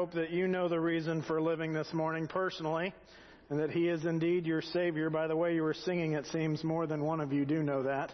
hope that you know the reason for living this morning personally, and that He is indeed your Savior. By the way you were singing, it seems more than one of you do know that.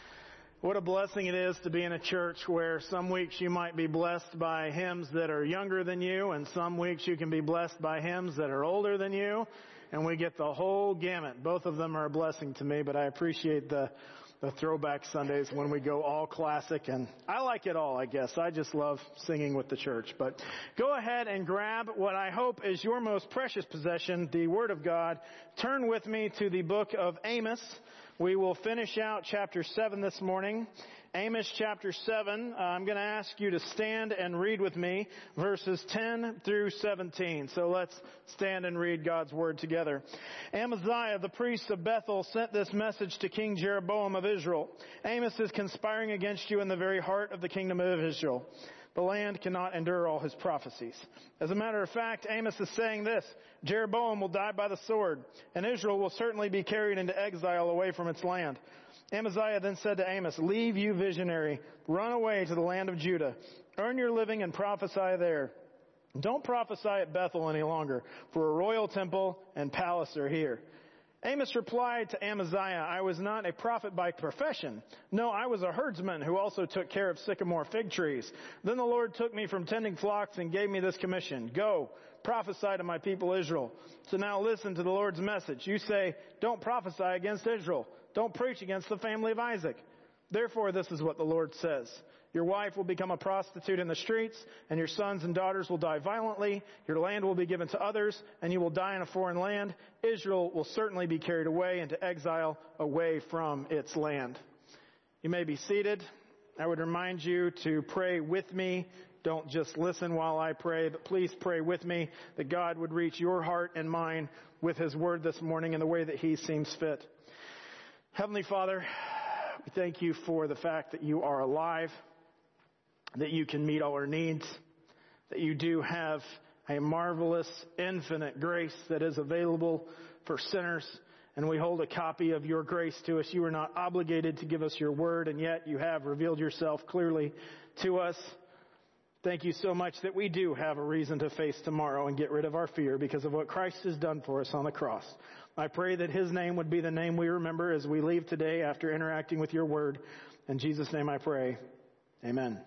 What a blessing it is to be in a church where some weeks you might be blessed by hymns that are younger than you, and some weeks you can be blessed by hymns that are older than you, and we get the whole gamut. Both of them are a blessing to me, but I appreciate the throwback Sundays when we go all classic, and I like it all, I guess. I just love singing with the church. But go ahead and grab what I hope is your most precious possession, the Word of God. Turn with me to the book of Amos. We will finish out chapter 7 this morning. Amos chapter 7, I'm going to ask you to stand and read with me verses 10 through 17. So let's stand and read God's Word together. Amaziah, the priest of Bethel, sent this message to King Jeroboam of Israel. Amos is conspiring against you in the very heart of the kingdom of Israel. The land cannot endure all his prophecies. As a matter of fact, Amos is saying this: Jeroboam will die by the sword, and Israel will certainly be carried into exile away from its land. Amaziah then said to Amos, "Leave, you visionary. Run away to the land of Judah. Earn your living and prophesy there. Don't prophesy at Bethel any longer, for a royal temple and palace are here." Amos replied to Amaziah, "I was not a prophet by profession. No, I was a herdsman who also took care of sycamore fig trees. Then the Lord took me from tending flocks and gave me this commission. Go, prophesy to my people Israel. So now listen to the Lord's message. You say, don't prophesy against Israel. Don't preach against the family of Isaac. Therefore, this is what the Lord says. Your wife will become a prostitute in the streets, and your sons and daughters will die violently. Your land will be given to others, and you will die in a foreign land. Israel will certainly be carried away into exile away from its land." You may be seated. I would remind you to pray with me. Don't just listen while I pray, but please pray with me that God would reach your heart and mine with His Word this morning in the way that He seems fit. Heavenly Father, we thank You for the fact that You are alive, that You can meet all our needs, that You do have a marvelous, infinite grace that is available for sinners, and we hold a copy of Your grace to us. You are not obligated to give us Your Word, and yet You have revealed Yourself clearly to us. Thank You so much that we do have a reason to face tomorrow and get rid of our fear because of what Christ has done for us on the cross. I pray that His name would be the name we remember as we leave today after interacting with Your Word. In Jesus' name I pray. Amen.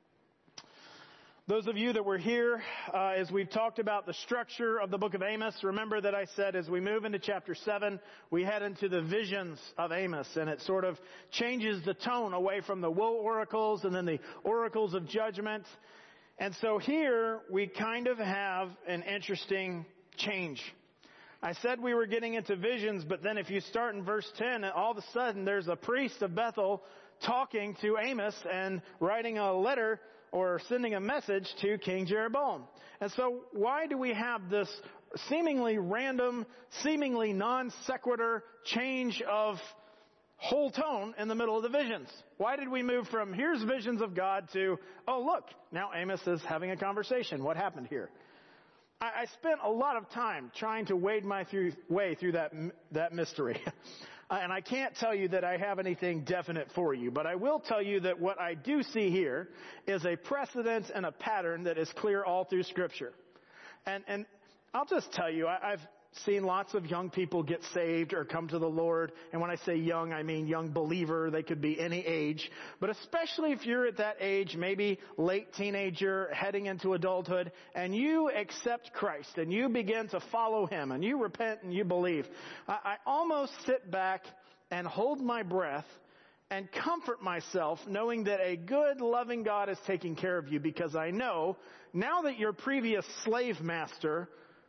Those of you that were here as we've talked about the structure of the book of Amos, remember that I said as we move into chapter 7, we head into the visions of Amos, and it sort of changes the tone away from the woe oracles and then the oracles of judgment. And so here we kind of have an interesting change. I said we were getting into visions, but then if you start in verse 10, all of a sudden there's a priest of Bethel talking to Amos and writing a letter or sending a message to King Jeroboam. And so why do we have this seemingly random, seemingly non sequitur change of whole tone in the middle of the visions? Why did we move from here's visions of God to, oh look, now Amos is having a conversation. What happened here? I spent a lot of time trying to wade my way through that mystery. And I can't tell you that I have anything definite for you, but I will tell you that what I do see here is a precedent and a pattern that is clear all through Scripture. And I'll just tell you, I've seen lots of young people get saved or come to the Lord. And when I say young, I mean young believer. They could be any age. But especially if you're at that age, maybe late teenager, heading into adulthood, and you accept Christ and you begin to follow Him and you repent and you believe, I almost sit back and hold my breath and comfort myself knowing that a good, loving God is taking care of you, because I know now that your previous slave master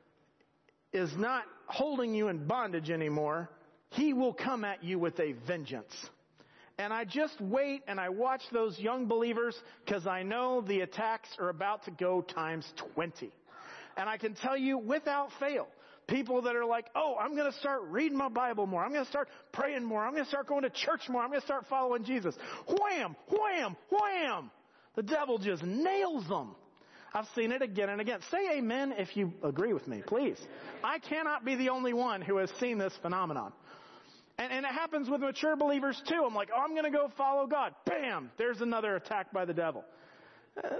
is not holding you in bondage anymore, He will come at you with a vengeance. And I just wait and I watch those young believers because I know the attacks are about to go times 20. And I can tell you without fail, people that are like, oh, I'm going to start reading my Bible more. I'm going to start praying more. I'm going to start going to church more. I'm going to start following Jesus. Wham, wham, wham. The devil just nails them. I've seen it again and again. Say amen if you agree with me, please. I cannot be the only one who has seen this phenomenon. And it happens with mature believers too. I'm like, oh, I'm going to go follow God. Bam! There's another attack by the devil.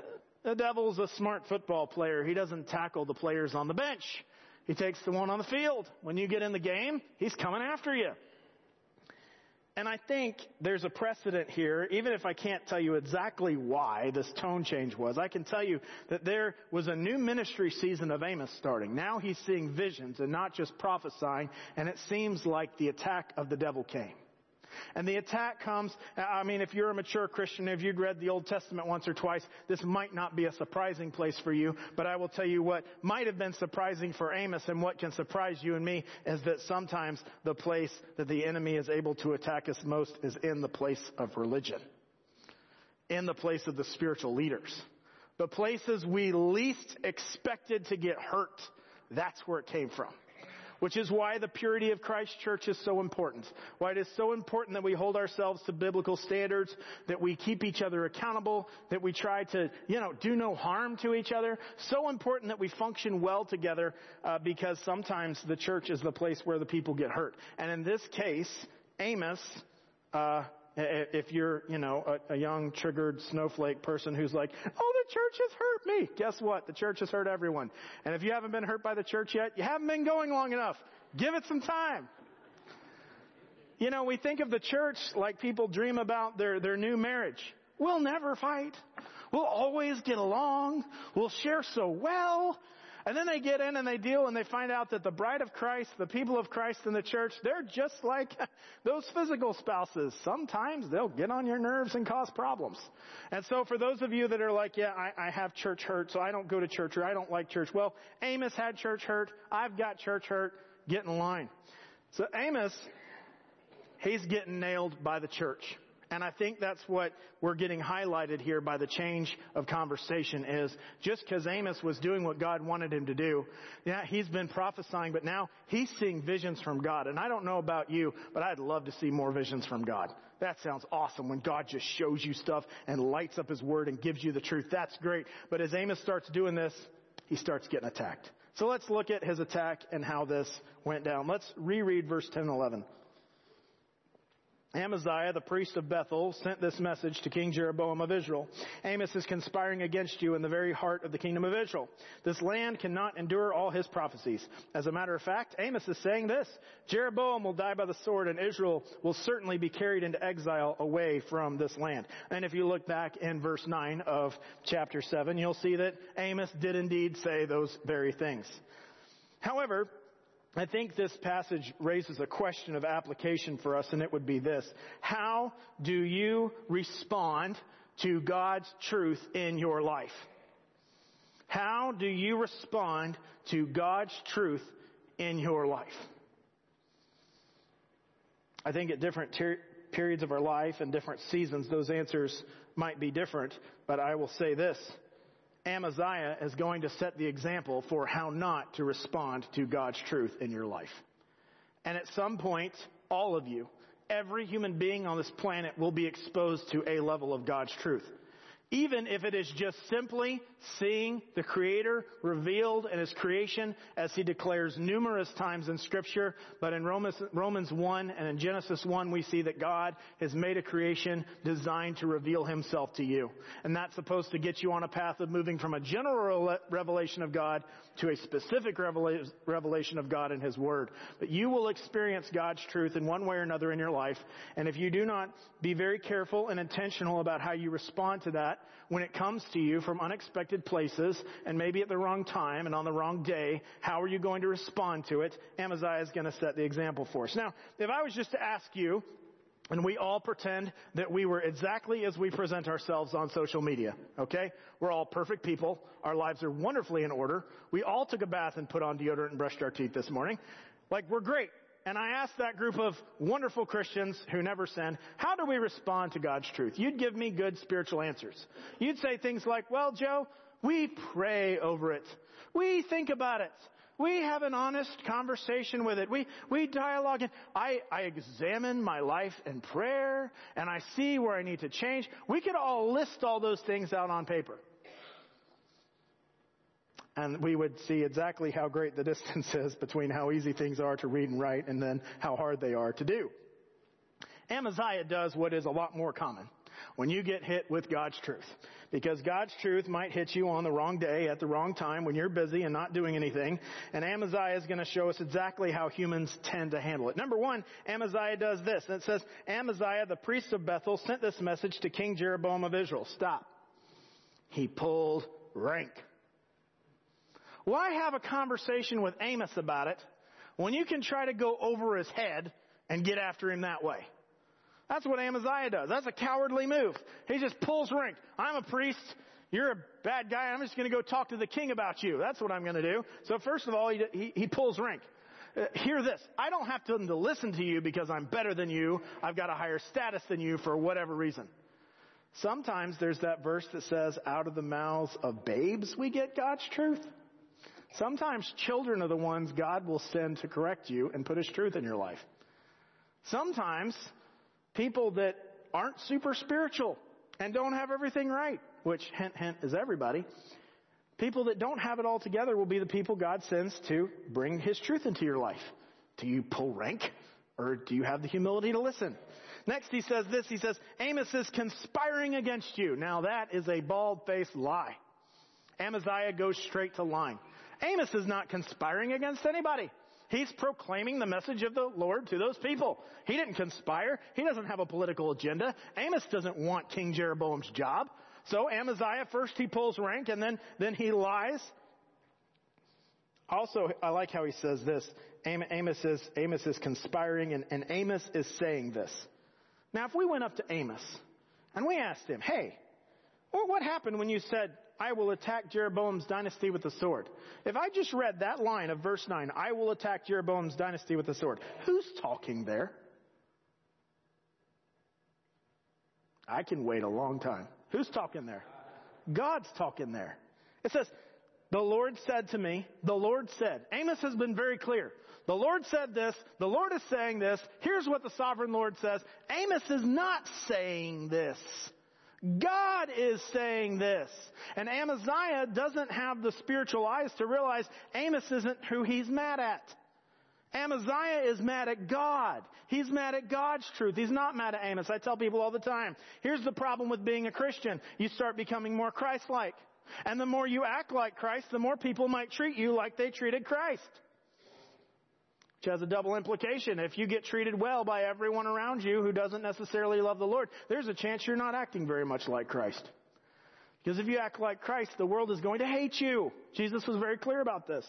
The devil's a smart football player. He doesn't tackle the players on the bench. He takes the one on the field. When you get in the game, he's coming after you. And I think there's a precedent here, even if I can't tell you exactly why this tone change was. I can tell you that there was a new ministry season of Amos starting. Now he's seeing visions and not just prophesying, and it seems like the attack of the devil came. And the attack comes, if you're a mature Christian, if you've read the Old Testament once or twice, this might not be a surprising place for you, but I will tell you what might have been surprising for Amos and what can surprise you and me is that sometimes the place that the enemy is able to attack us most is in the place of religion, in the place of the spiritual leaders. The places we least expected to get hurt, that's where it came from. Which is why the purity of Christ Church is so important. Why it is so important that we hold ourselves to biblical standards, that we keep each other accountable, that we try to, do no harm to each other. So important that we function well together, because sometimes the church is the place where the people get hurt. And in this case, Amos, if you're, a young triggered snowflake person who's like, oh, the church has hurt me. Guess what? The church has hurt everyone. And if you haven't been hurt by the church yet, you haven't been going long enough. Give it some time. We think of the church like people dream about their new marriage. We'll never fight. We'll always get along. We'll share so well. And then they get in and they deal and they find out that the bride of Christ, the people of Christ in the church, they're just like those physical spouses. Sometimes they'll get on your nerves and cause problems. And so for those of you that are like, I have church hurt, so I don't go to church, or I don't like church. Well, Amos had church hurt. I've got church hurt. Get in line. So Amos, he's getting nailed by the church. And I think that's what we're getting highlighted here by the change of conversation is just because Amos was doing what God wanted him to do. Yeah, he's been prophesying, but now he's seeing visions from God. And I don't know about you, but I'd love to see more visions from God. That sounds awesome when God just shows you stuff and lights up his word and gives you the truth. That's great. But as Amos starts doing this, he starts getting attacked. So let's look at his attack and how this went down. Let's reread verse 10 and 11. Amaziah, the priest of Bethel, sent this message to King Jeroboam of Israel. Amos is conspiring against you in the very heart of the kingdom of Israel. This land cannot endure all his prophecies. As a matter of fact, Amos is saying this: Jeroboam will die by the sword, and Israel will certainly be carried into exile away from this land. And if you look back in verse 9 of chapter 7, you'll see that Amos did indeed say those very things. However, I think this passage raises a question of application for us, and it would be this: how do you respond to God's truth in your life? How do you respond to God's truth in your life? I think at different periods of our life and different seasons, those answers might be different, but I will say this: Amaziah is going to set the example for how not to respond to God's truth in your life. And at some point, all of you, every human being on this planet will be exposed to a level of God's truth. Even if it is just simply seeing the Creator revealed in His creation, as He declares numerous times in Scripture. But in Romans 1 and in Genesis 1, we see that God has made a creation designed to reveal Himself to you. And that's supposed to get you on a path of moving from a general revelation of God to a specific revelation of God in His Word. But you will experience God's truth in one way or another in your life. And if you do not be very careful and intentional about how you respond to that, when it comes to you from unexpected places and maybe at the wrong time and on the wrong day, how are you going to respond to it? Amaziah is going to set the example for us. Now, if I was just to ask you, and we all pretend that we were exactly as we present ourselves on social media, okay? We're all perfect people. Our lives are wonderfully in order. We all took a bath and put on deodorant and brushed our teeth this morning. Like, we're great. And I asked that group of wonderful Christians who never sin, how do we respond to God's truth? You'd give me good spiritual answers. You'd say things like, well, Joe, we pray over it. We think about it. We have an honest conversation with it. We dialogue. And I examine my life in prayer, and I see where I need to change. We could all list all those things out on paper. And we would see exactly how great the distance is between how easy things are to read and write and then how hard they are to do. Amaziah does what is a lot more common. when you get hit with God's truth. Because God's truth might hit you on the wrong day at the wrong time when you're busy and not doing anything. And Amaziah is going to show us exactly how humans tend to handle it. Number one, Amaziah does this. And it says, Amaziah, the priest of Bethel, sent this message to King Jeroboam of Israel. Stop. He pulled rank. Why have a conversation with Amos about it when you can try to go over his head and get after him that way? That's what Amaziah does. That's a cowardly move. He just pulls rank. I'm a priest. You're a bad guy. I'm just going to go talk to the king about you. That's what I'm going to do. So first of all, he pulls rank. Hear this. I don't have to listen to you because I'm better than you. I've got a higher status than you for whatever reason. Sometimes there's that verse that says, out of the mouths of babes we get God's truth. Sometimes children are the ones God will send to correct you and put His truth in your life. Sometimes people that aren't super spiritual and don't have everything right, which, hint, hint, is everybody. People that don't have it all together will be the people God sends to bring His truth into your life. Do you pull rank, or do you have the humility to listen? Next he says this, he says, Amos is conspiring against you. Now that is a bald-faced lie. Amaziah goes straight to lying. Amos is not conspiring against anybody. He's proclaiming the message of the Lord to those people. He didn't conspire. He doesn't have a political agenda. Amos doesn't want King Jeroboam's job. So Amaziah, first he pulls rank and then he lies. Also, I like how he says this. Amos is conspiring and Amos is saying this. Now, if we went up to Amos and we asked him, hey, what happened when you said, I will attack Jeroboam's dynasty with the sword? If I just read that line of verse 9, I will attack Jeroboam's dynasty with the sword, who's talking there? I can wait a long time. Who's talking there? God's talking there. It says, the Lord said to me, the Lord said. Amos has been very clear. The Lord said this. The Lord is saying this. Here's what the sovereign Lord says. Amos is not saying this. God is saying this. And Amaziah doesn't have the spiritual eyes to realize Amos isn't who he's mad at. Amaziah is mad at God. He's mad at God's truth. He's not mad at Amos. I tell people all the time, here's the problem with being a Christian. You start becoming more Christ-like. And the more you act like Christ, the more people might treat you like they treated Christ. Which has a double implication. If you get treated well by everyone around you who doesn't necessarily love the Lord, there's a chance you're not acting very much like Christ. Because if you act like Christ, the world is going to hate you. Jesus was very clear about this.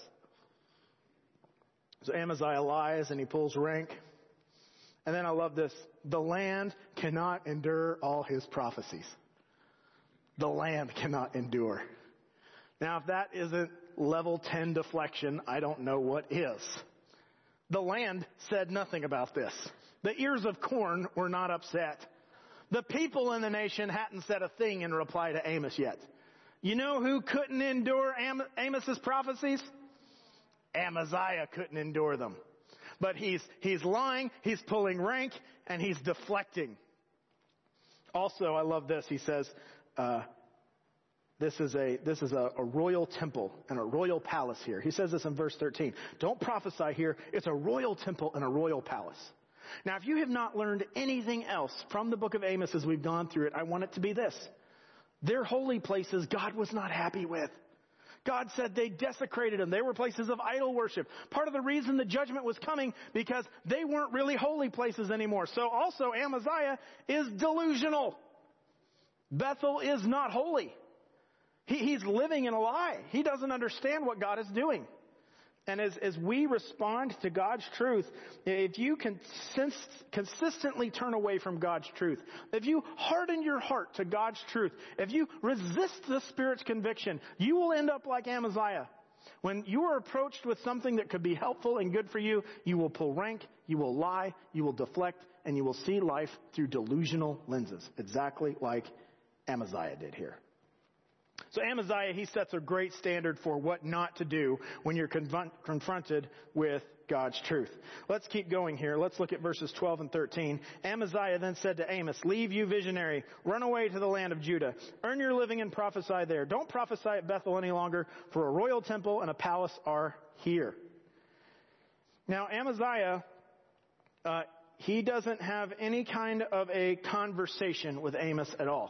So Amaziah lies and he pulls rank. And then I love this. The land cannot endure all his prophecies. The land cannot endure. Now, if that isn't level 10 deflection, I don't know what is. The land said nothing about this. The ears of corn were not upset. The people in the nation hadn't said a thing in reply to Amos yet. You know who couldn't endure Amos's prophecies? Amaziah couldn't endure them. But he's lying, he's pulling rank, and he's deflecting. Also, I love this. He says, this is a royal temple and a royal palace here. He says this in verse 13. Don't prophesy here. It's a royal temple and a royal palace. Now, if you have not learned anything else from the book of Amos as we've gone through it, I want it to be this. Their holy places God was not happy with. God said they desecrated them. They were places of idol worship. Part of the reason the judgment was coming because they weren't really holy places anymore. So also Amaziah is delusional. Bethel is not holy. He's living in a lie. He doesn't understand what God is doing. And as we respond to God's truth, if you consistently turn away from God's truth, if you harden your heart to God's truth, if you resist the Spirit's conviction, you will end up like Amaziah. When you are approached with something that could be helpful and good for you, you will pull rank, you will lie, you will deflect, and you will see life through delusional lenses, exactly like Amaziah did here. So Amaziah, he sets a great standard for what not to do when you're confronted with God's truth. Let's keep going here. Let's look at verses 12 and 13. Amaziah then said to Amos, leave, you visionary. Run away to the land of Judah. Earn your living and prophesy there. Don't prophesy at Bethel any longer, for a royal temple and a palace are here. Now Amaziah, he doesn't have any kind of a conversation with Amos at all.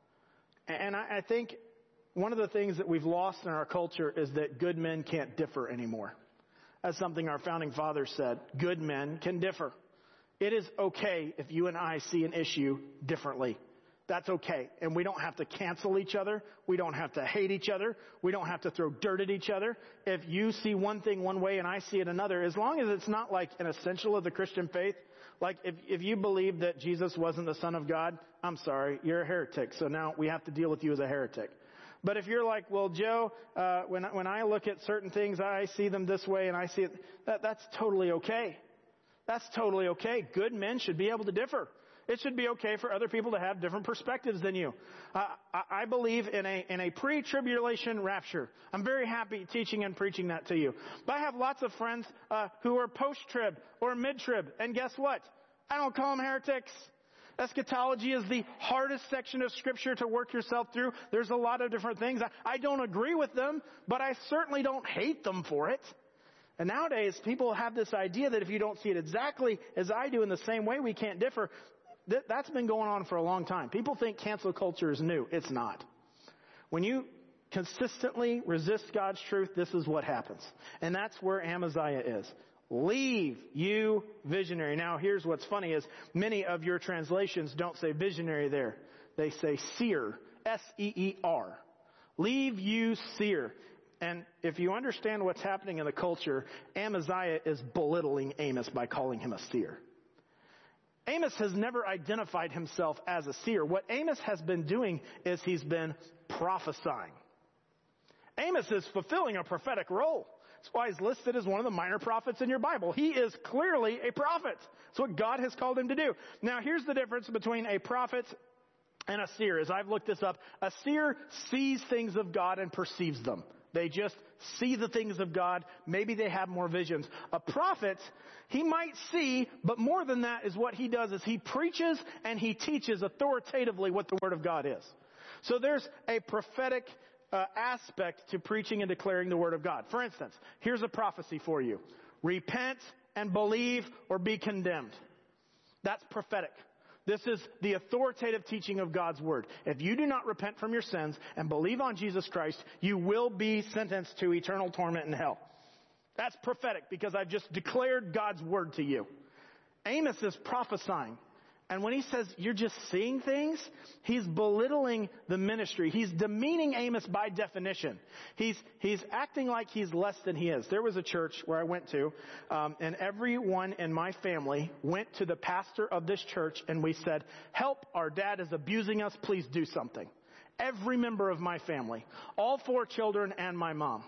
And I think one of the things that we've lost in our culture is that good men can't differ anymore. That's something our founding fathers said. Good men can differ. It is okay if you and I see an issue differently. That's okay. And we don't have to cancel each other. We don't have to hate each other. We don't have to throw dirt at each other. If you see one thing one way and I see it another, as long as it's not like an essential of the Christian faith, like if you believe that Jesus wasn't the Son of God, I'm sorry, you're a heretic. So now we have to deal with you as a heretic. But if you're like, well, Joe, when I look at certain things, I see them this way and I see it, that's totally okay. That's totally okay. Good men should be able to differ. It should be okay for other people to have different perspectives than you. I believe in a pre-tribulation rapture. I'm very happy teaching and preaching that to you. But I have lots of friends who are post-trib or mid-trib. And guess what? I don't call them heretics. Eschatology is the hardest section of Scripture to work yourself through. There's a lot of different things. I don't agree with them, but I certainly don't hate them for it. And nowadays, people have this idea that if you don't see it exactly as I do in the same way, we can't differ. That's been going on for a long time. People think cancel culture is new. It's not. When you consistently resist God's truth, this is what happens. And that's where Amaziah is. Leave, you visionary. Now, here's what's funny is many of your translations don't say visionary there. They say seer, S-E-E-R. Leave, you seer. And if you understand what's happening in the culture, Amaziah is belittling Amos by calling him a seer. Amos has never identified himself as a seer. What Amos has been doing is he's been prophesying. Amos is fulfilling a prophetic role. That's why he's listed as one of the minor prophets in your Bible. He is clearly a prophet. That's what God has called him to do. Now, here's the difference between a prophet and a seer. As I've looked this up, a seer sees things of God and perceives them. They just see the things of God. Maybe they have more visions. A prophet, he might see, but more than that is what he does is he preaches and he teaches authoritatively what the Word of God is. So there's a prophetic aspect to preaching and declaring the Word of God. For instance, here's a prophecy for you. Repent and believe or be condemned. That's prophetic. This is the authoritative teaching of God's Word. If you do not repent from your sins and believe on Jesus Christ, you will be sentenced to eternal torment in hell. That's prophetic because I've just declared God's Word to you. Amos is prophesying. And when he says you're just seeing things, he's belittling the ministry. He's demeaning Amos by definition. He's acting like he's less than he is. There was a church where I went to, and everyone in my family went to the pastor of this church and we said, help, our dad is abusing us, please do something. Every member of my family, all 4 children and my mom.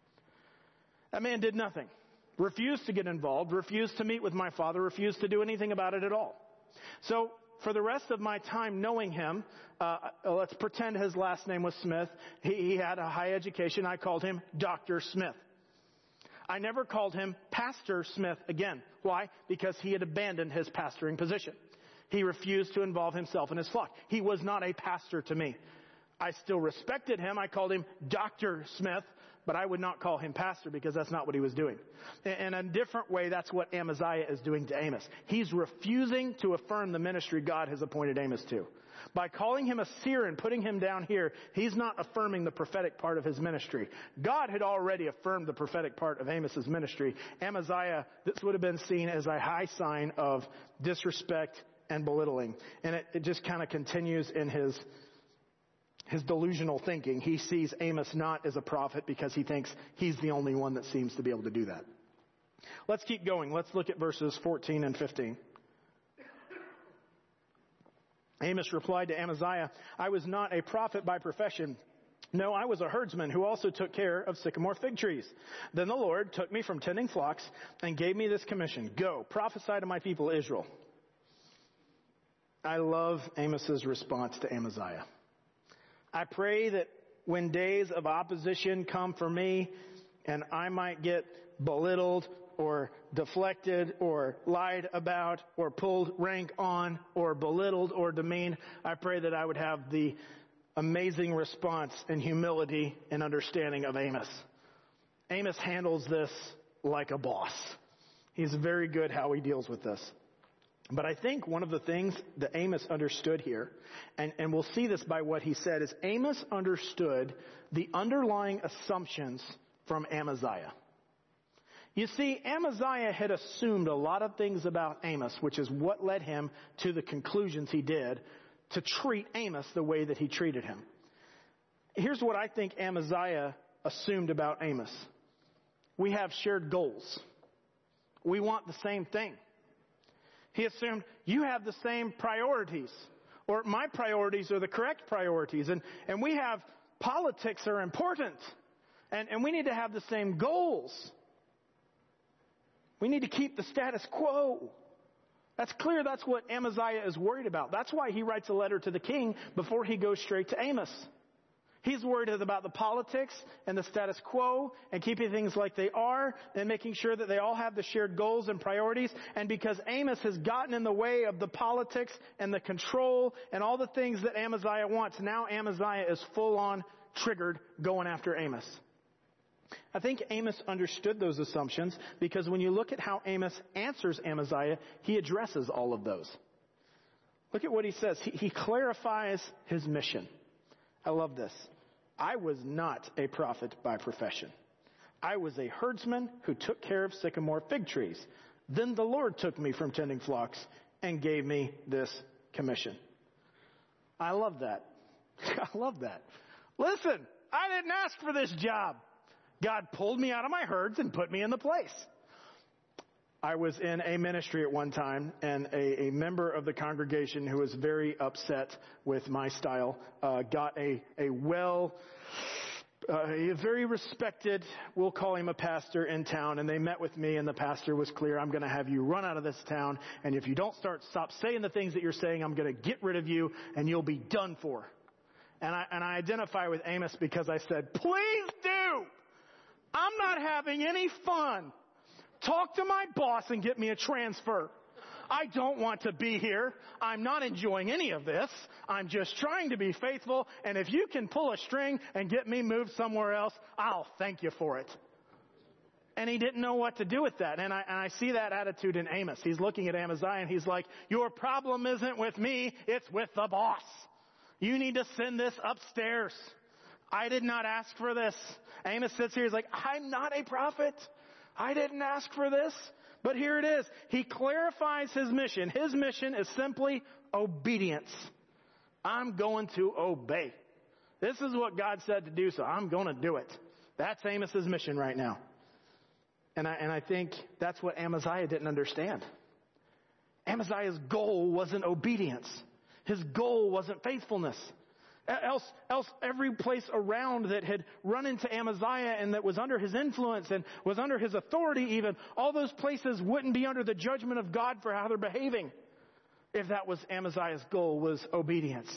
That man did nothing. Refused to get involved, refused to meet with my father, refused to do anything about it at all. So for the rest of my time knowing him, let's pretend his last name was Smith. He had a high education. I called him Dr. Smith. I never called him Pastor Smith again. Why? Because he had abandoned his pastoring position. He refused to involve himself in his flock. He was not a pastor to me. I still respected him. I called him Dr. Smith, but I would not call him pastor because that's not what he was doing. In a different way, that's what Amaziah is doing to Amos. He's refusing to affirm the ministry God has appointed Amos to. By calling him a seer and putting him down here, he's not affirming the prophetic part of his ministry. God had already affirmed the prophetic part of Amos's ministry. Amaziah, this would have been seen as a high sign of disrespect and belittling. And it just kind of continues in his delusional thinking. He sees Amos not as a prophet because he thinks he's the only one that seems to be able to do that. Let's keep going. Let's look at verses 14 and 15. Amos replied to Amaziah, I was not a prophet by profession. No, I was a herdsman who also took care of sycamore fig trees. Then the Lord took me from tending flocks and gave me this commission. Go, prophesy to my people Israel. I love Amos's response to Amaziah. I pray that when days of opposition come for me and I might get belittled or deflected or lied about or pulled rank on or belittled or demeaned, I pray that I would have the amazing response and humility and understanding of Amos. Amos handles this like a boss. He's very good how he deals with this. But I think one of the things that Amos understood here, and we'll see this by what he said, is Amos understood the underlying assumptions from Amaziah. You see, Amaziah had assumed a lot of things about Amos, which is what led him to the conclusions he did to treat Amos the way that he treated him. Here's what I think Amaziah assumed about Amos. We have shared goals. We want the same thing. He assumed you have the same priorities, or my priorities are the correct priorities, and we have politics are important, and we need to have the same goals. We need to keep the status quo. That's clear. That's what Amaziah is worried about. That's why he writes a letter to the king before he goes straight to Amos. He's worried about the politics and the status quo and keeping things like they are and making sure that they all have the shared goals and priorities. And because Amos has gotten in the way of the politics and the control and all the things that Amaziah wants, now Amaziah is full on triggered going after Amos. I think Amos understood those assumptions because when you look at how Amos answers Amaziah, he addresses all of those. Look at what he says. He clarifies his mission. I love this. I was not a prophet by profession. I was a herdsman who took care of sycamore fig trees. Then the Lord took me from tending flocks and gave me this commission. I love that. I love that. Listen, I didn't ask for this job. God pulled me out of my herds and put me in the place. I was in a ministry at one time, and a member of the congregation who was very upset with my style got a very respected, we'll call him a pastor in town, and they met with me, and the pastor was clear, I'm going to have you run out of this town, and if you don't stop saying the things that you're saying, I'm going to get rid of you, and you'll be done for. And I identify with Amos because I said, please do! I'm not having any fun. Talk to my boss and get me a transfer. I don't want to be here. I'm not enjoying any of this. I'm just trying to be faithful. And if you can pull a string and get me moved somewhere else, I'll thank you for it. And he didn't know what to do with that. And I see that attitude in Amos. He's looking at Amaziah and he's like, your problem isn't with me. It's with the boss. You need to send this upstairs. I did not ask for this. Amos sits here. He's like, I'm not a prophet. I didn't ask for this. But here it is. He clarifies his mission. His mission is simply obedience. I'm going to obey. This is what God said to do, so I'm going to do it. That's Amos's mission right now. And I think that's what Amaziah didn't understand. Amaziah's goal wasn't obedience. His goal wasn't faithfulness. Else every place around that had run into Amaziah and that was under his influence and was under his authority even, all those places wouldn't be under the judgment of God for how they're behaving if that was Amaziah's goal, was obedience.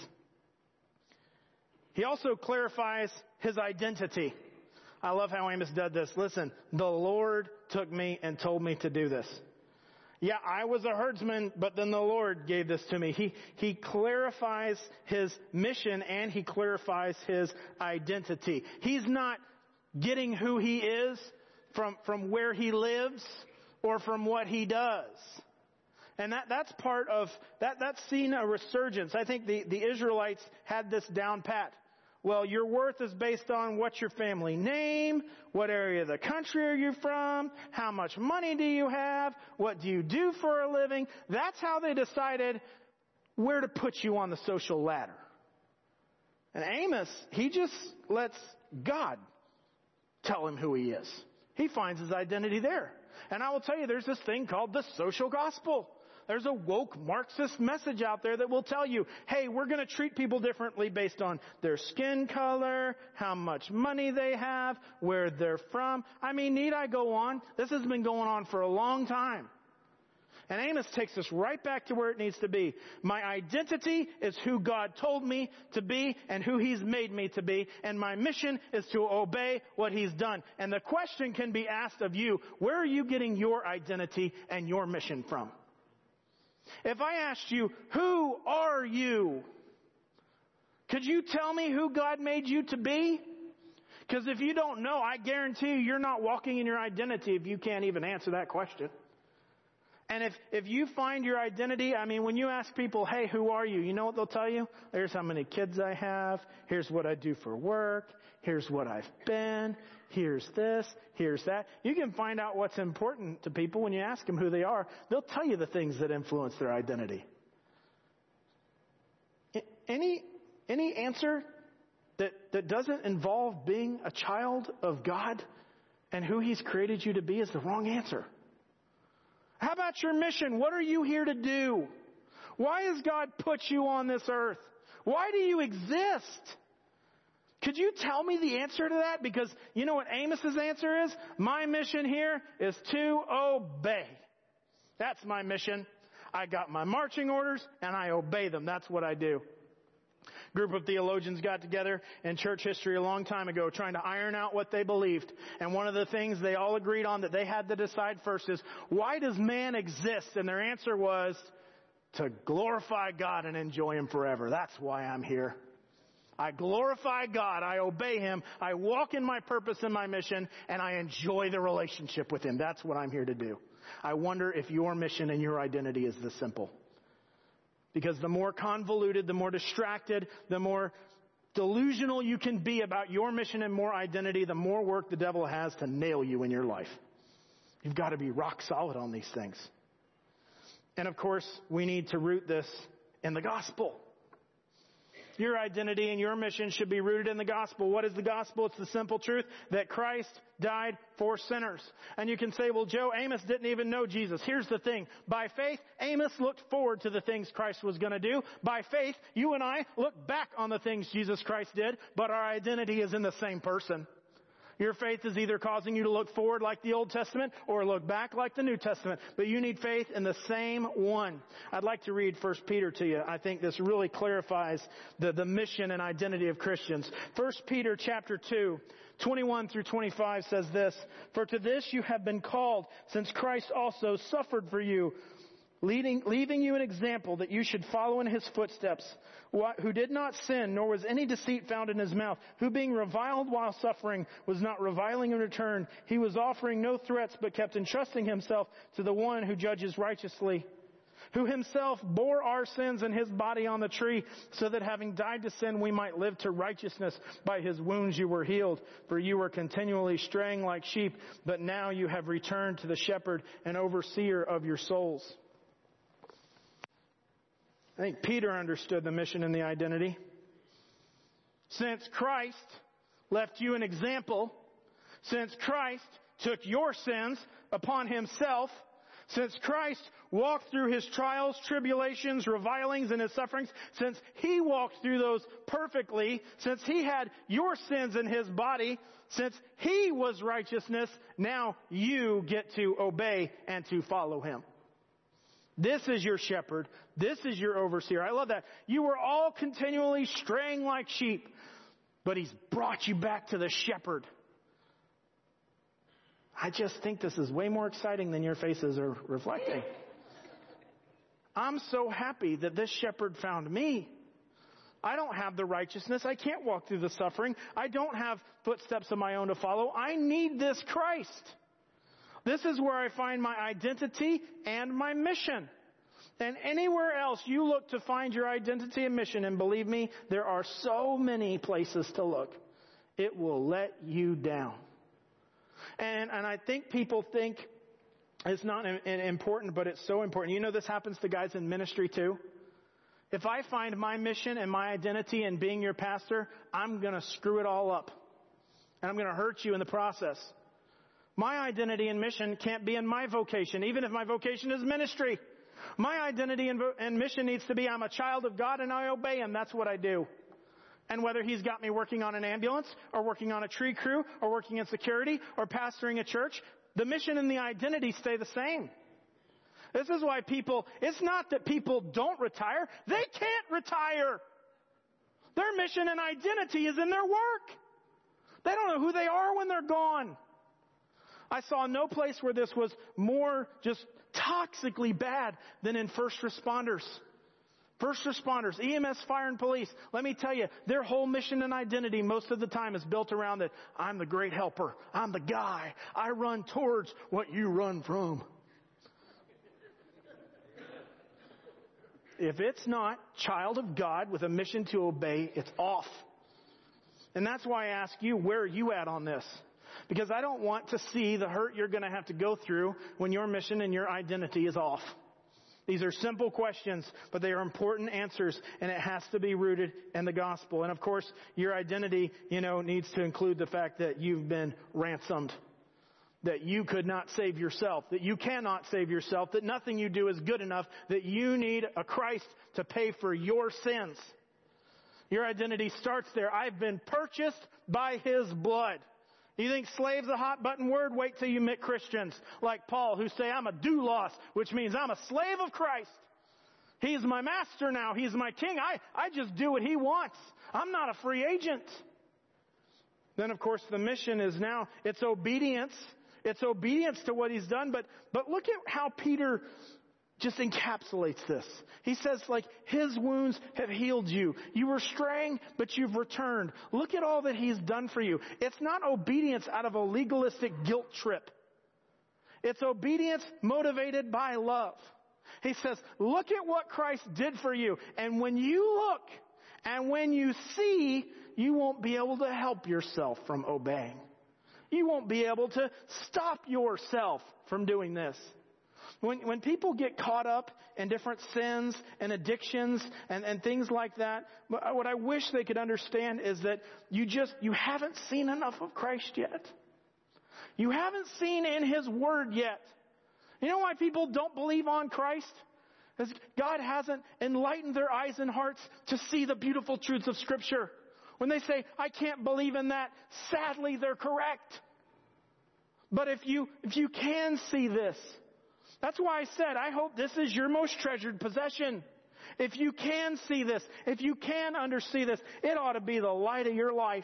He also clarifies his identity. I love how Amos did this. Listen, the Lord took me and told me to do this. Yeah, I was a herdsman, but then the Lord gave this to me. He clarifies his mission and he clarifies his identity. He's not getting who he is from where he lives or from what he does. And that's part of, that's seen a resurgence. I think the Israelites had this down pat. Well, your worth is based on what's your family name, what area of the country are you from, how much money do you have, what do you do for a living. That's how they decided where to put you on the social ladder. And Amos, he just lets God tell him who he is. He finds his identity there. And I will tell you, there's this thing called the social gospel. There's a woke Marxist message out there that will tell you, hey, we're going to treat people differently based on their skin color, how much money they have, where they're from. I mean, need I go on? This has been going on for a long time. And Amos takes us right back to where it needs to be. My identity is who God told me to be and who He's made me to be. And my mission is to obey what He's done. And the question can be asked of you, where are you getting your identity and your mission from? If I asked you, who are you? Could you tell me who God made you to be? Because if you don't know, I guarantee you're not walking in your identity if you can't even answer that question. And if you find your identity, I mean, when you ask people, hey, who are you? You know what they'll tell you? Here's how many kids I have. Here's what I do for work. Here's what I've been. Here's this. Here's that. You can find out what's important to people when you ask them who they are. They'll tell you the things that influence their identity. Any answer that doesn't involve being a child of God and who He's created you to be is the wrong answer. How about your mission? What are you here to do? Why has God put you on this earth? Why do you exist? Could you tell me the answer to that? Because you know what Amos's answer is? My mission here is to obey. That's my mission. I got my marching orders and I obey them. That's what I do. A group of theologians got together in church history a long time ago trying to iron out what they believed. And one of the things they all agreed on that they had to decide first is, why does man exist? And their answer was to glorify God and enjoy Him forever. That's why I'm here. I glorify God. I obey Him. I walk in my purpose and my mission, and I enjoy the relationship with Him. That's what I'm here to do. I wonder if your mission and your identity is this simple. Because the more convoluted, the more distracted, the more delusional you can be about your mission and more identity, the more work the devil has to nail you in your life. You've got to be rock solid on these things. And of course, we need to root this in the gospel. Your identity and your mission should be rooted in the gospel. What is the gospel? It's the simple truth that Christ died for sinners. And you can say, well, Joe, Amos didn't even know Jesus. Here's the thing. By faith, Amos looked forward to the things Christ was going to do. By faith, you and I look back on the things Jesus Christ did, but our identity is in the same person. Your faith is either causing you to look forward like the Old Testament or look back like the New Testament. But you need faith in the same one. I'd like to read 1 Peter to you. I think this really clarifies the mission and identity of Christians. 1 Peter chapter 2, 21 through 25 says this, "For to this you have been called, since Christ also suffered for you, leaving you an example that you should follow in His footsteps, who did not sin, nor was any deceit found in His mouth, who being reviled while suffering was not reviling in return. He was offering no threats, but kept entrusting Himself to the one who judges righteously, who Himself bore our sins in His body on the tree, so that having died to sin, we might live to righteousness. By His wounds you were healed, for you were continually straying like sheep, but now you have returned to the shepherd and overseer of your souls." I think Peter understood the mission and the identity. Since Christ left you an example, since Christ took your sins upon Himself, since Christ walked through His trials, tribulations, revilings, and His sufferings, since He walked through those perfectly, since He had your sins in His body, since He was righteousness, now you get to obey and to follow Him. This is your shepherd. This is your overseer. I love that. You were all continually straying like sheep, but He's brought you back to the shepherd. I just think this is way more exciting than your faces are reflecting. I'm so happy that this shepherd found me. I don't have the righteousness. I can't walk through the suffering. I don't have footsteps of my own to follow. I need this Christ. This is where I find my identity and my mission. And anywhere else you look to find your identity and mission, and believe me, there are so many places to look, it will let you down. And I think people think it's not important, but it's so important. You know, this happens to guys in ministry too. If I find my mission and my identity in being your pastor, I'm going to screw it all up. And I'm going to hurt you in the process. My identity and mission can't be in my vocation, even if my vocation is ministry. My identity and mission needs to be, I'm a child of God and I obey Him. That's what I do. And whether He's got me working on an ambulance or working on a tree crew or working in security or pastoring a church, the mission and the identity stay the same. This is why it's not that people don't retire. They can't retire. Their mission and identity is in their work. They don't know who they are when they're gone. I saw no place where this was more just toxically bad than in first responders. First responders, EMS, fire, and police. Let me tell you, their whole mission and identity most of the time is built around that I'm the great helper. I'm the guy. I run towards what you run from. if it's not child of God with a mission to obey, it's off. And that's why I ask you, where are you at on this? Because I don't want to see the hurt you're going to have to go through when your mission and your identity is off. These are simple questions, but they are important answers, and it has to be rooted in the gospel. And of course, your identity, needs to include the fact that you've been ransomed, that you could not save yourself, that you cannot save yourself, that nothing you do is good enough, that you need a Christ to pay for your sins. Your identity starts there. I've been purchased by His blood. You think slave's a hot button word? Wait till you meet Christians like Paul who say, I'm a doulos, which means I'm a slave of Christ. He's my master now. He's my king. I just do what He wants. I'm not a free agent. Then, of course, the mission is now, it's obedience. It's obedience to what He's done. But look at how Peter just encapsulates this. He says, His wounds have healed you. You were straying, but you've returned. Look at all that He's done for you. It's not obedience out of a legalistic guilt trip. It's obedience motivated by love. He says, look at what Christ did for you. And when you look and when you see, you won't be able to help yourself from obeying. You won't be able to stop yourself from doing this. When people get caught up in different sins and addictions and things like that, what I wish they could understand is that you haven't seen enough of Christ yet. You haven't seen in His Word yet. You know why people don't believe on Christ? Because God hasn't enlightened their eyes and hearts to see the beautiful truths of Scripture. When they say, I can't believe in that, sadly, they're correct. But if you can see this, that's why I said, I hope this is your most treasured possession. If you can see this, if you can undersee this, it ought to be the light of your life.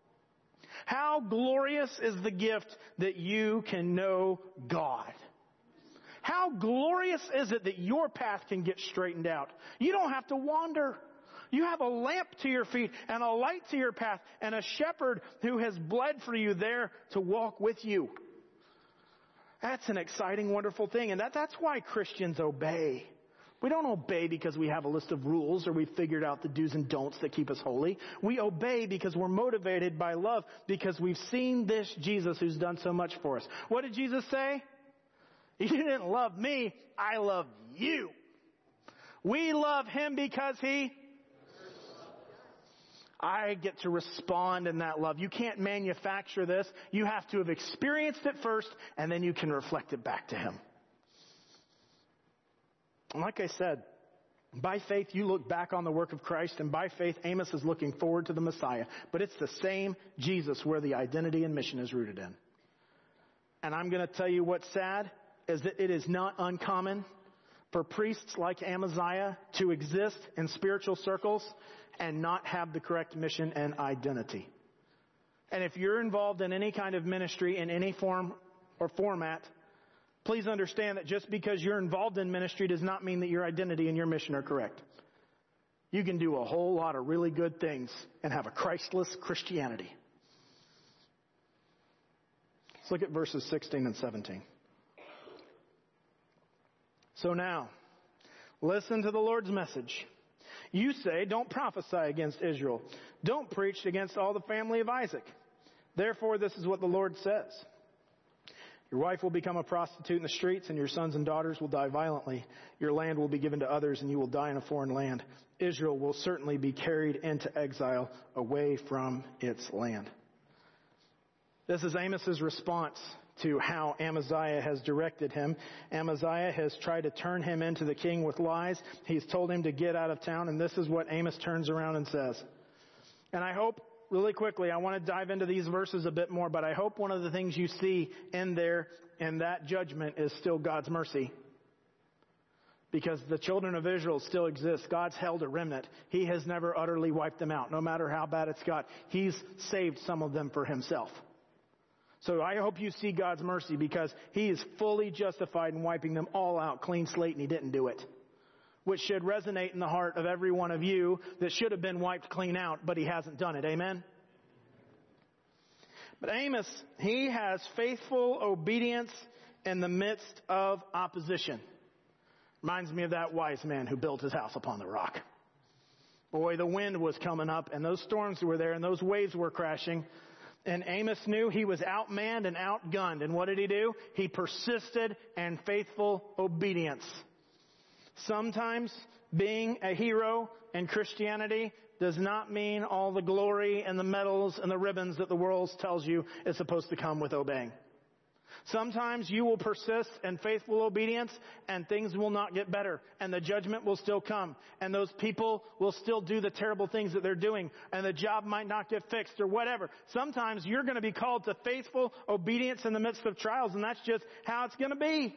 How glorious is the gift that you can know God. How glorious is it that your path can get straightened out. You don't have to wander. You have a lamp to your feet and a light to your path and a shepherd who has bled for you there to walk with you. That's an exciting, wonderful thing. And that's why Christians obey. We don't obey because we have a list of rules or we figured out the do's and don'ts that keep us holy. We obey because we're motivated by love, because we've seen this Jesus who's done so much for us. What did Jesus say? You didn't love me, I love you. We love Him because I get to respond in that love. You can't manufacture this. You have to have experienced it first, and then you can reflect it back to Him. And like I said, by faith you look back on the work of Christ, and by faith Amos is looking forward to the Messiah. But it's the same Jesus where the identity and mission is rooted in. And I'm going to tell you what's sad is that it is not uncommon for priests like Amaziah to exist in spiritual circles and not have the correct mission and identity. And if you're involved in any kind of ministry in any form or format, please understand that just because you're involved in ministry does not mean that your identity and your mission are correct. You can do a whole lot of really good things and have a Christless Christianity. Let's look at verses 16 and 17. So now, listen to the Lord's message. You say, don't prophesy against Israel. Don't preach against all the family of Isaac. Therefore, this is what the Lord says. Your wife will become a prostitute in the streets, and your sons and daughters will die violently. Your land will be given to others, and you will die in a foreign land. Israel will certainly be carried into exile away from its land. This is Amos's response to how Amaziah has directed him. Amaziah has tried to turn him into the king with lies. He's told him to get out of town, and this is what Amos turns around and says. And I hope, really quickly, I want to dive into these verses a bit more, but I hope one of the things you see in there in that judgment is still God's mercy. Because the children of Israel still exist. God's held a remnant. He has never utterly wiped them out, no matter how bad it's got. He's saved some of them for Himself. So I hope you see God's mercy, because He is fully justified in wiping them all out, clean slate, and He didn't do it. Which should resonate in the heart of every one of you that should have been wiped clean out, but He hasn't done it. Amen? But Amos, he has faithful obedience in the midst of opposition. Reminds me of that wise man who built his house upon the rock. Boy, the wind was coming up, and those storms were there, and those waves were crashing. And Amos knew he was outmanned and outgunned. And what did he do? He persisted in faithful obedience. Sometimes being a hero in Christianity does not mean all the glory and the medals and the ribbons that the world tells you is supposed to come with obeying. Sometimes you will persist in faithful obedience and things will not get better and the judgment will still come and those people will still do the terrible things that they're doing and the job might not get fixed or whatever. Sometimes you're going to be called to faithful obedience in the midst of trials, and that's just how it's going to be.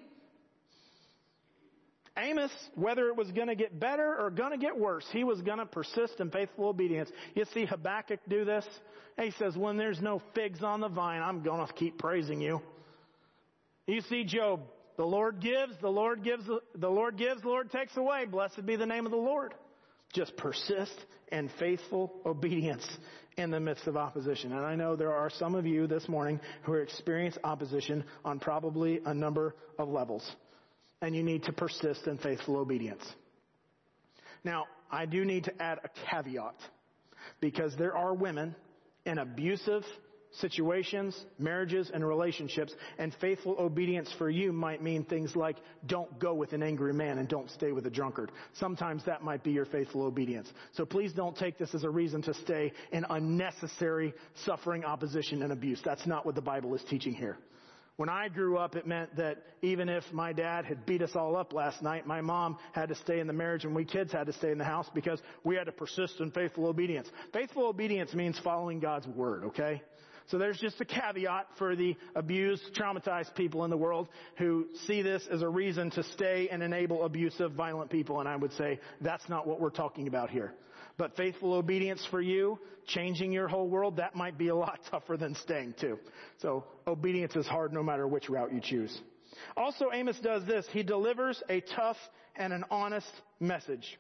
Amos, whether it was going to get better or going to get worse, he was going to persist in faithful obedience. You see Habakkuk do this. He says, when there's no figs on the vine, I'm going to keep praising you. You see Job, the Lord gives, the Lord gives, the Lord gives, the Lord takes away. Blessed be the name of the Lord. Just persist in faithful obedience in the midst of opposition. And I know there are some of you this morning who are experiencing opposition on probably a number of levels. And you need to persist in faithful obedience. Now, I do need to add a caveat, because there are women in abusive situations, marriages, and relationships, and faithful obedience for you might mean things like don't go with an angry man and don't stay with a drunkard. Sometimes that might be your faithful obedience. So please don't take this as a reason to stay in unnecessary suffering, opposition, and abuse. That's not what the Bible is teaching here. When I grew up, it meant that even if my dad had beat us all up last night, my mom had to stay in the marriage and we kids had to stay in the house because we had to persist in faithful obedience. Faithful obedience means following God's word, okay? So there's just a caveat for the abused, traumatized people in the world who see this as a reason to stay and enable abusive, violent people. And I would say that's not what we're talking about here. But faithful obedience for you, changing your whole world, that might be a lot tougher than staying too. So obedience is hard no matter which route you choose. Also, Amos does this. He delivers a tough and an honest message.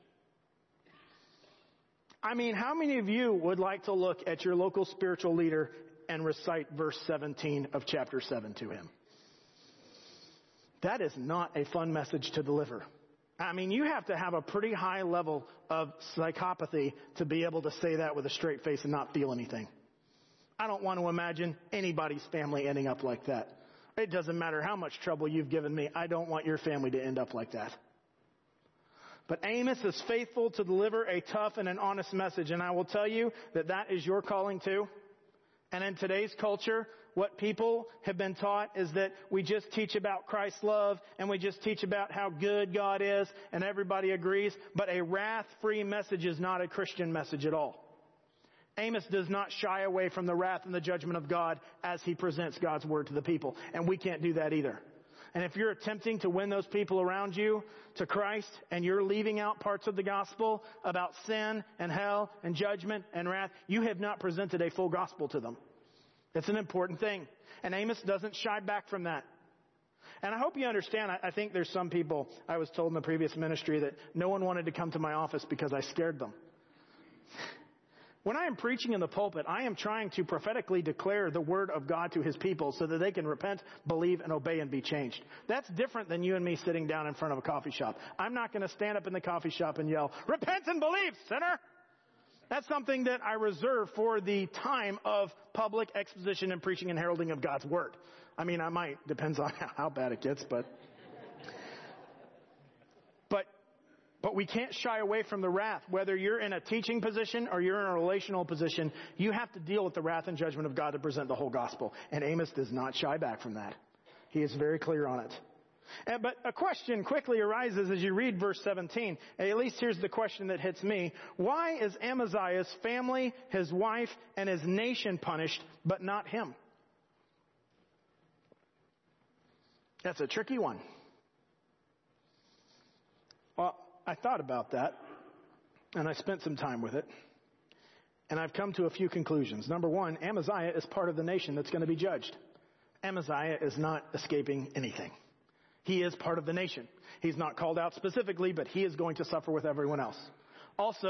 I mean, how many of you would like to look at your local spiritual leader and recite verse 17 of chapter 7 to him? That is not a fun message to deliver. I mean, you have to have a pretty high level of psychopathy to be able to say that with a straight face and not feel anything. I don't want to imagine anybody's family ending up like that. It doesn't matter how much trouble you've given me. I don't want your family to end up like that. But Amos is faithful to deliver a tough and an honest message. And I will tell you that that is your calling too. And in today's culture, what people have been taught is that we just teach about Christ's love and we just teach about how good God is and everybody agrees. But a wrath-free message is not a Christian message at all. Amos does not shy away from the wrath and the judgment of God as he presents God's word to the people. And we can't do that either. And if you're attempting to win those people around you to Christ and you're leaving out parts of the gospel about sin and hell and judgment and wrath, you have not presented a full gospel to them. It's an important thing. And Amos doesn't shy back from that. And I hope you understand, I think there's some people, I was told in the previous ministry, that no one wanted to come to my office because I scared them. When I am preaching in the pulpit, I am trying to prophetically declare the word of God to his people so that they can repent, believe, and obey and be changed. That's different than you and me sitting down in front of a coffee shop. I'm not going to stand up in the coffee shop and yell, "Repent and believe, sinner!" That's something that I reserve for the time of public exposition and preaching and heralding of God's word. I mean, I might. Depends on how bad it gets, but we can't shy away from the wrath. Whether you're in a teaching position or you're in a relational position, you have to deal with the wrath and judgment of God to present the whole gospel. And Amos does not shy back from that. He is very clear on it. But a question quickly arises as you read verse 17. At least here's the question that hits me. Why is Amaziah's family, his wife, and his nation punished, but not him? That's a tricky one. Well, I thought about that, and I spent some time with it, and I've come to a few conclusions. Number one, Amaziah is part of the nation that's going to be judged. Amaziah is not escaping anything. He is part of the nation. He's not called out specifically, but he is going to suffer with everyone else. Also,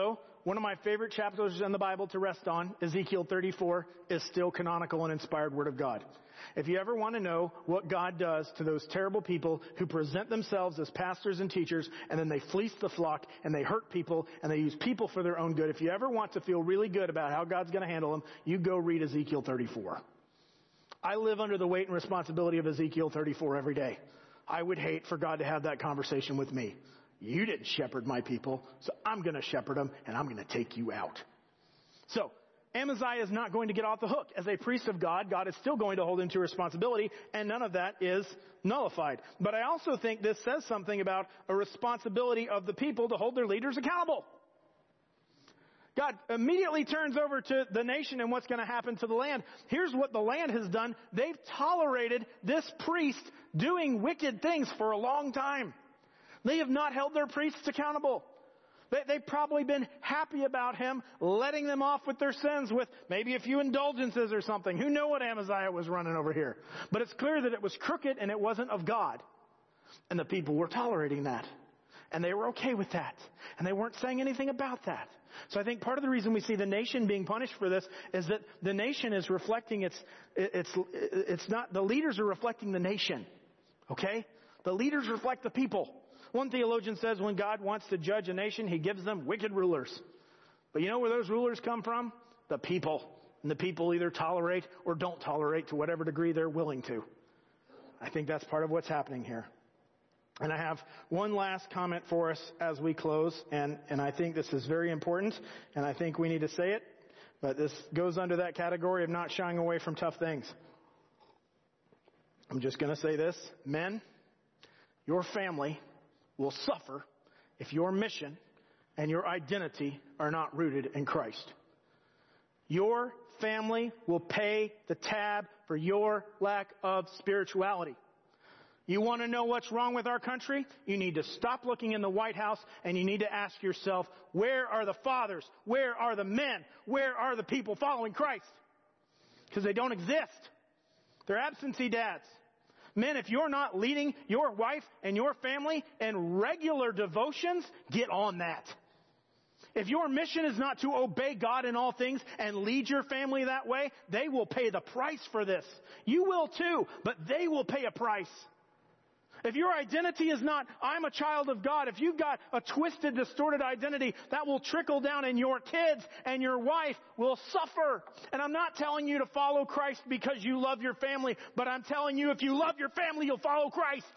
one of my favorite chapters in the Bible to rest on, Ezekiel 34, is still canonical and inspired Word of God. If you ever want to know what God does to those terrible people who present themselves as pastors and teachers, and then they fleece the flock, and they hurt people, and they use people for their own good, if you ever want to feel really good about how God's going to handle them, you go read Ezekiel 34. I live under the weight and responsibility of Ezekiel 34 every day. I would hate for God to have that conversation with me. You didn't shepherd my people, so I'm going to shepherd them, and I'm going to take you out. So, Amaziah is not going to get off the hook. As a priest of God, God is still going to hold him to responsibility, and none of that is nullified. But I also think this says something about a responsibility of the people to hold their leaders accountable. God immediately turns over to the nation and what's going to happen to the land. Here's what the land has done. They've tolerated this priest doing wicked things for a long time. They have not held their priests accountable. They've probably been happy about him letting them off with their sins with maybe a few indulgences or something. Who knew what Amaziah was running over here? But it's clear that it was crooked and it wasn't of God. And the people were tolerating that. And they were okay with that. And they weren't saying anything about that. So I think part of the reason we see the nation being punished for this is that the nation is reflecting it's not, the leaders are reflecting the nation. Okay? The leaders reflect the people. One theologian says when God wants to judge a nation, he gives them wicked rulers. But you know where those rulers come from? The people. And the people either tolerate or don't tolerate to whatever degree they're willing to. I think that's part of what's happening here. And I have one last comment for us as we close, and I think this is very important, and I think we need to say it, but this goes under that category of not shying away from tough things. I'm just going to say this. Men, your family will suffer if your mission and your identity are not rooted in Christ. Your family will pay the tab for your lack of spirituality. You want to know what's wrong with our country? You need to stop looking in the White House and you need to ask yourself, where are the fathers? Where are the men? Where are the people following Christ? Because they don't exist. They're absentee dads. Men, if you're not leading your wife and your family in regular devotions, get on that. If your mission is not to obey God in all things and lead your family that way, they will pay the price for this. You will too, but they will pay a price. If your identity is not, I'm a child of God, if you've got a twisted, distorted identity, that will trickle down and your kids and your wife will suffer. And I'm not telling you to follow Christ because you love your family, but I'm telling you if you love your family, you'll follow Christ.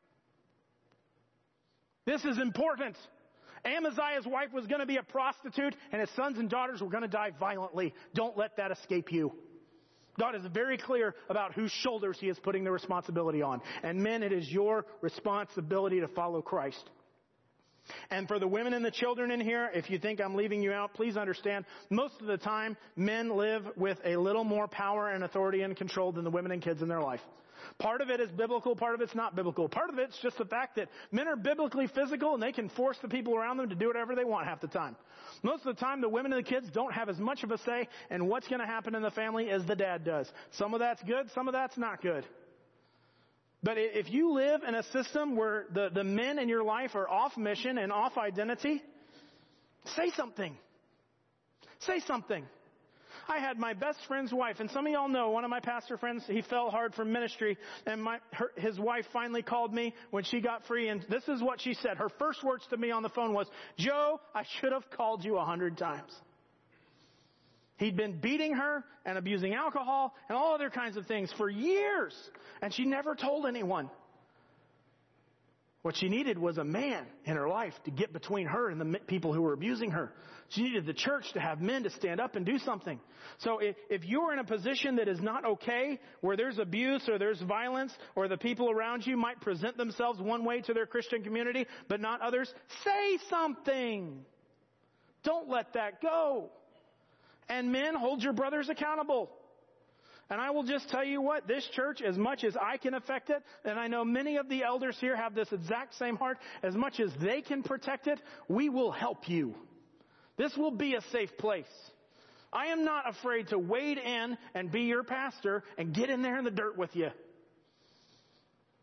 This is important. Amaziah's wife was going to be a prostitute and his sons and daughters were going to die violently. Don't let that escape you. God is very clear about whose shoulders he is putting the responsibility on. And men, it is your responsibility to follow Christ. And for the women and the children in here, if you think I'm leaving you out, please understand, most of the time, men live with a little more power and authority and control than the women and kids in their life. Part of it is biblical, part of it's not biblical. Part of it's just the fact that men are biblically physical and they can force the people around them to do whatever they want half the time. Most of the time, the women and the kids don't have as much of a say in what's going to happen in the family as the dad does. Some of that's good, some of that's not good. But if you live in a system where the men in your life are off mission and off identity, say something. Say something. I had my best friend's wife, and some of y'all know one of my pastor friends, he fell hard from ministry, and his wife finally called me when she got free, and this is what she said. Her first words to me on the phone was, Joe, I should have called you 100 times. He'd been beating her and abusing alcohol and all other kinds of things for years, and she never told anyone. What she needed was a man in her life to get between her and the people who were abusing her. She needed the church to have men to stand up and do something. So if you're in a position that is not okay, where there's abuse or there's violence, or the people around you might present themselves one way to their Christian community, but not others, say something. Don't let that go. And men, hold your brothers accountable. And I will just tell you what, this church, as much as I can affect it, and I know many of the elders here have this exact same heart, as much as they can protect it, we will help you. This will be a safe place. I am not afraid to wade in and be your pastor and get in there in the dirt with you.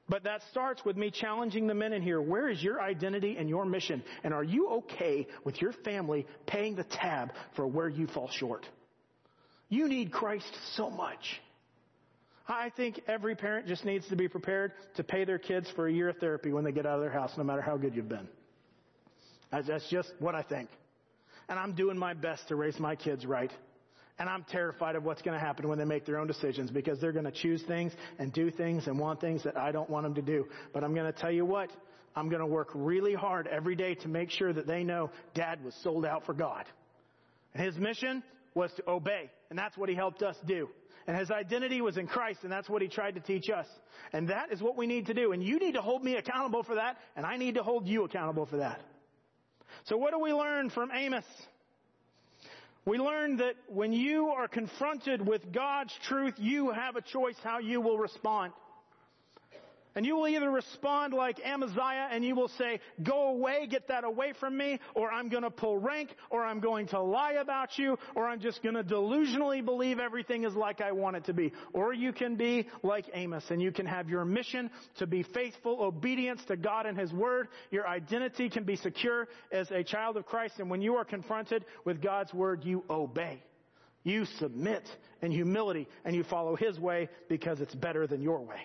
But that starts with me challenging the men in here. Where is your identity and your mission? And are you okay with your family paying the tab for where you fall short? You need Christ so much. I think every parent just needs to be prepared to pay their kids for a year of therapy when they get out of their house, no matter how good you've been. That's just what I think. And I'm doing my best to raise my kids right. And I'm terrified of what's going to happen when they make their own decisions, because they're going to choose things and do things and want things that I don't want them to do. But I'm going to tell you what, I'm going to work really hard every day to make sure that they know Dad was sold out for God. And his mission was to obey. And that's what he helped us do. And his identity was in Christ, and that's what he tried to teach us. And that is what we need to do. And you need to hold me accountable for that, and I need to hold you accountable for that. So what do we learn from Amos? We learn that when you are confronted with God's truth, you have a choice how you will respond. And you will either respond like Amaziah and you will say, go away, get that away from me, or I'm going to pull rank, or I'm going to lie about you, or I'm just going to delusionally believe everything is like I want it to be. Or you can be like Amos and you can have your mission to be faithful obedience to God and His Word. Your identity can be secure as a child of Christ. And when you are confronted with God's Word, you obey. You submit in humility and you follow His way because it's better than your way.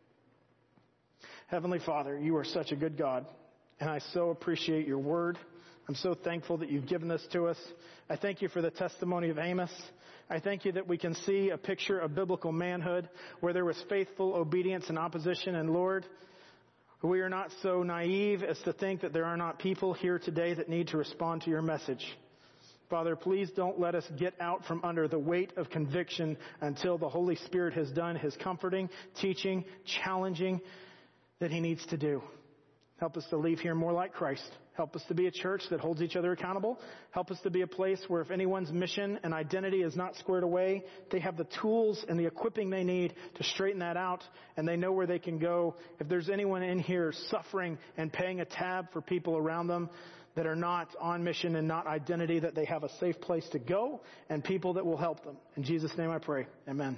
Heavenly Father, you are such a good God, and I so appreciate your word. I'm so thankful that you've given this to us. I thank you for the testimony of Amos. I thank you that we can see a picture of biblical manhood where there was faithful obedience and opposition. And Lord, we are not so naive as to think that there are not people here today that need to respond to your message. Father, please don't let us get out from under the weight of conviction until the Holy Spirit has done His comforting, teaching, challenging that He needs to do. Help us to leave here more like Christ. Help us to be a church that holds each other accountable. Help us to be a place where if anyone's mission and identity is not squared away, they have the tools and the equipping they need to straighten that out, and they know where they can go. If there's anyone in here suffering and paying a tab for people around them that are not on mission and not identity, that they have a safe place to go and people that will help them. In Jesus' name I pray. Amen.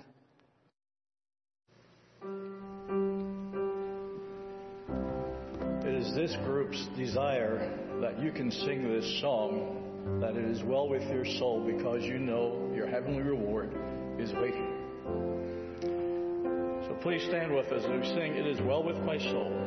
It is this group's desire that you can sing this song, that it is well with your soul, because you know your heavenly reward is waiting. So please stand with us as we sing, It Is Well With My Soul.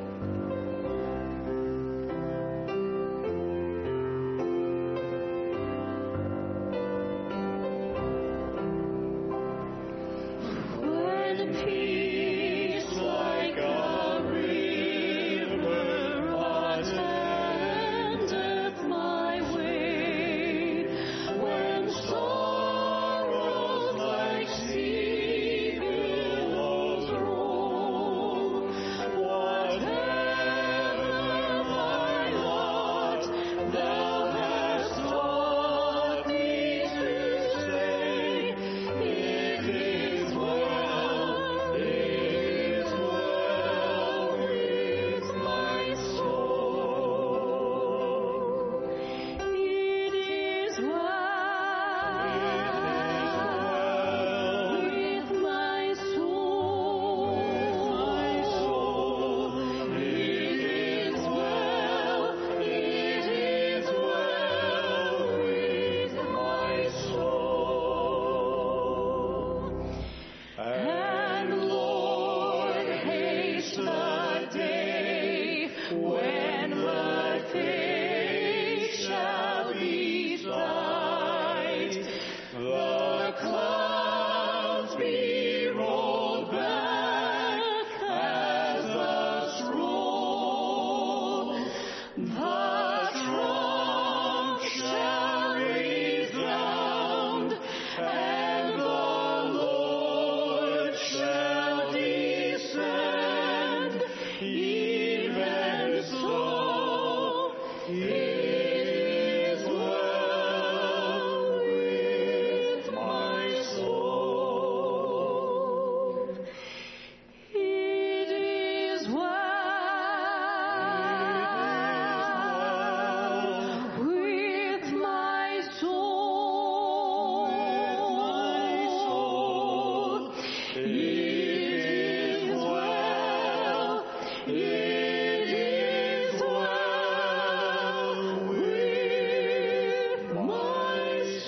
It is well with my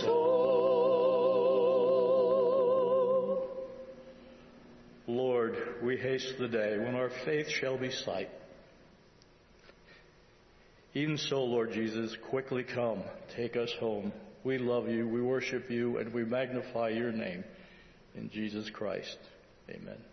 soul. Lord, we haste the day when our faith shall be sight. Even so, Lord Jesus, quickly come, take us home. We love you, we worship you, and we magnify your name. In Jesus Christ, amen.